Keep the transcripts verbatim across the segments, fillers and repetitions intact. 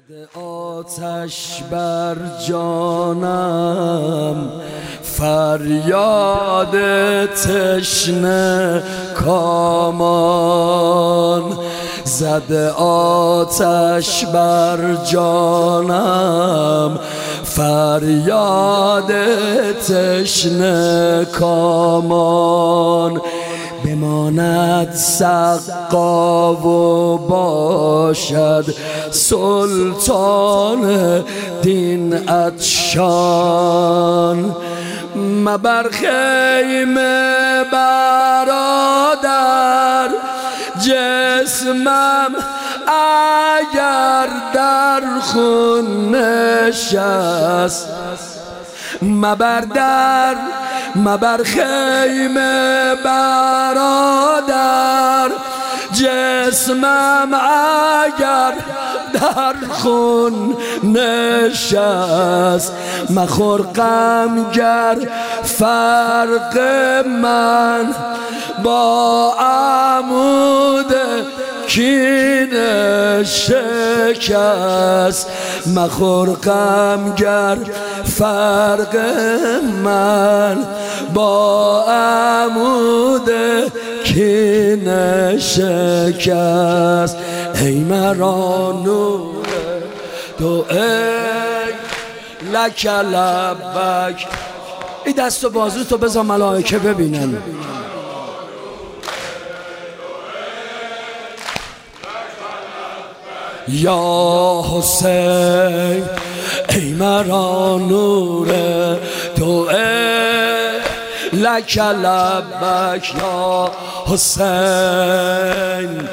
آتش بر جانم فریاد تشنه کامان، زده آتش بر جانم فریاد تشنه کامان. بماند سقا و باشد سلطان دین عطشان. مبر خیمه برادر جسمم اگر در خون نشست. مبر در مبر خیمه برادر جسمم اگر در خون نشست. مخور غم گر فرق من با عمود کینه شکست. مخور غم گر فرق من با عمود کینه شکست. ای مرا نور تو ای لک لبک. این دست و بازو تو بذار ملائکه ببینن. یا حسین ای مرا نور تو ای لک لبک. یا حسین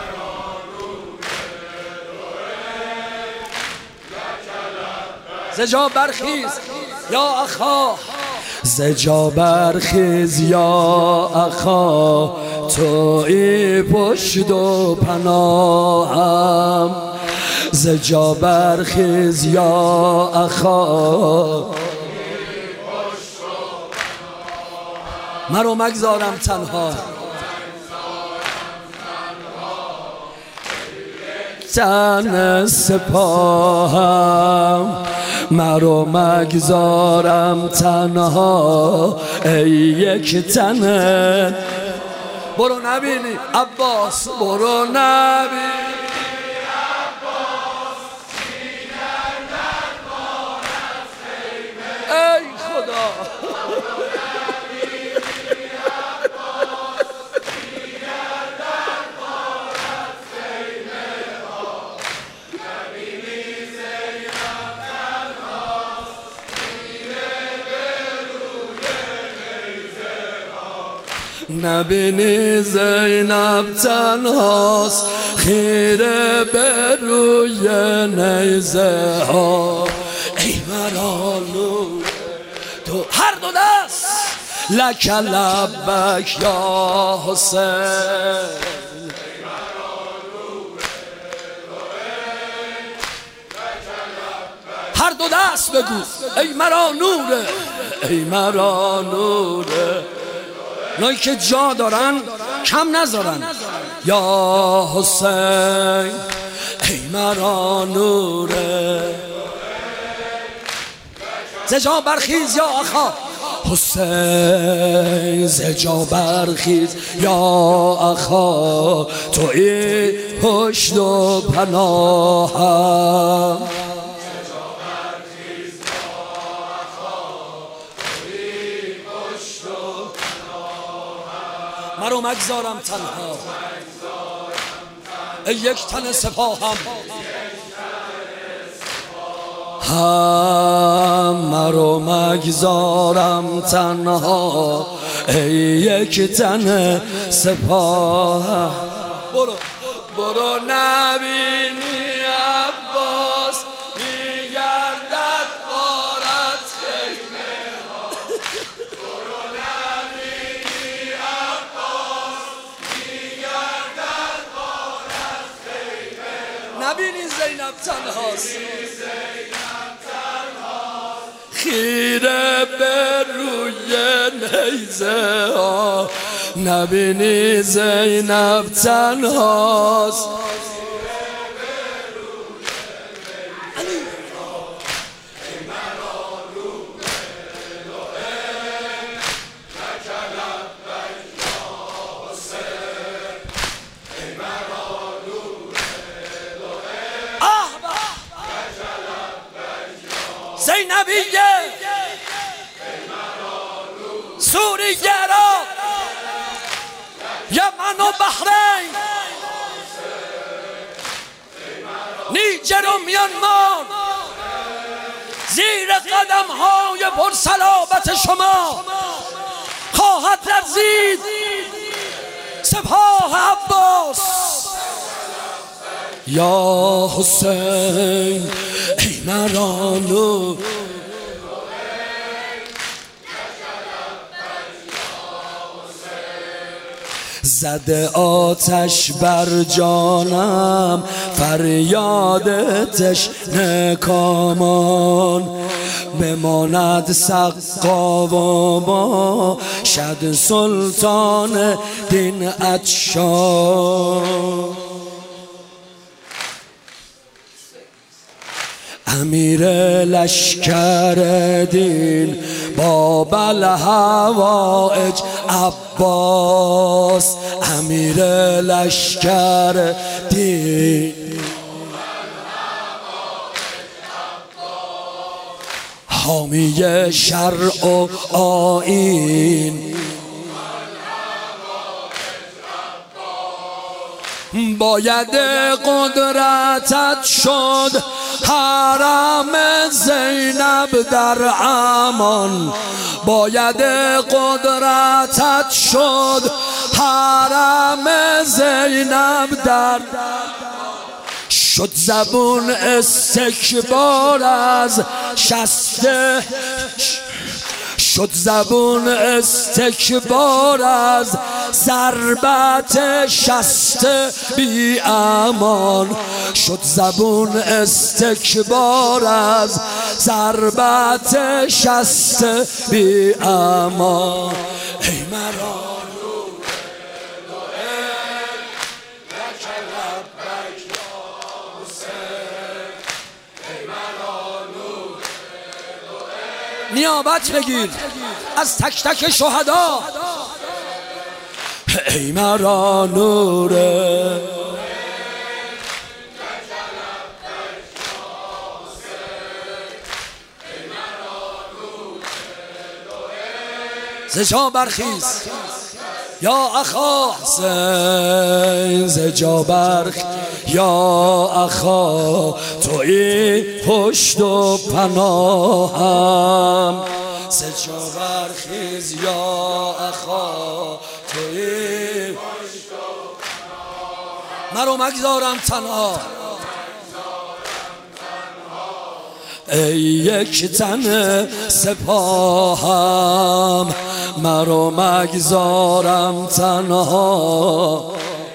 زجا برخیز یا اخا، زجا برخیز یا اخا، تویی پشت و پناهم. زجا برخیز یا اخا، مرا مگذارم تنها. تن سپاهم مرا مگذارم تنها. ای یک تن برو نبینی عباس، برو نبینی ای خدا. نبینی زینب تنهاست خیره به روی نیزه ها. ای مرا نور تو هر دو دست لک لبک یا حسین. هر دو دست بگو ای مرا نوره، ای مرا نوره. اونایی که جا دارن کم نذارن. یا حسین ای مرا نوره. زجا برخیز یا اخا حسین، زجا برخیز یا اخا، تویی پشت و پناهم. مرا مگذارم تنها، ای یک تن سپاهم. هم مرا مگذارم تنها، ای یک تن سپاهم. برو برو نبینی عباس میگردد غارت خیمه ها. برو نبینی عباس میگردد غارت خیمه ها. نبینی زینب تنهاست، خیره به روی نیزه ها. نبینی زینب تنهاست، زینبیه سوریه را یمن و بحرین نیجر و میانمار زیر قدم های پرصلابت شما خواهد لرزید سپاه عباس. یا حسین ای مرانو زده آتش بر جانم فریاد تشنه کامان بماند سقا و ما شد سلطان دین عطشان. امیر لشکر دین باب الهوائج عباس امیر لشکر دین حامی شرع و آیین باید قدرتت شد حرم زینب در امان باید قدرتت شد حرم زینب در شد زبون استکبار از شسته شد زبون استکبار از ضربت شست بی امان شد زبون استکبار از ضربت شست بی امان. ای مرا نیابت بگیر از تک تک شهدا. ای مرا نوره ز جا برخیز یا اخا حسین ز جا برخیز یا اخا توی پشت و پناهم ز جا برخیز یا اخا توی پشت و پناهم مرا مگذارم تنها ای یک تن سپاهم مرا مگذارم تنها.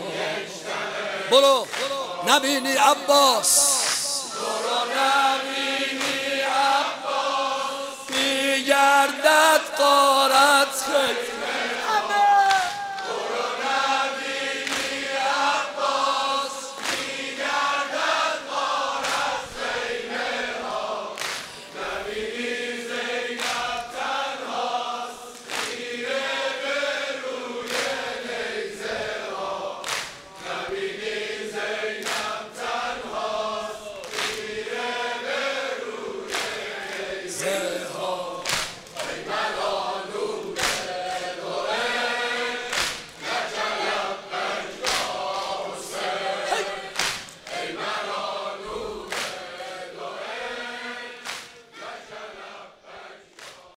برو نبینی عباس برو نبینی عباس میگردد غارت خیلی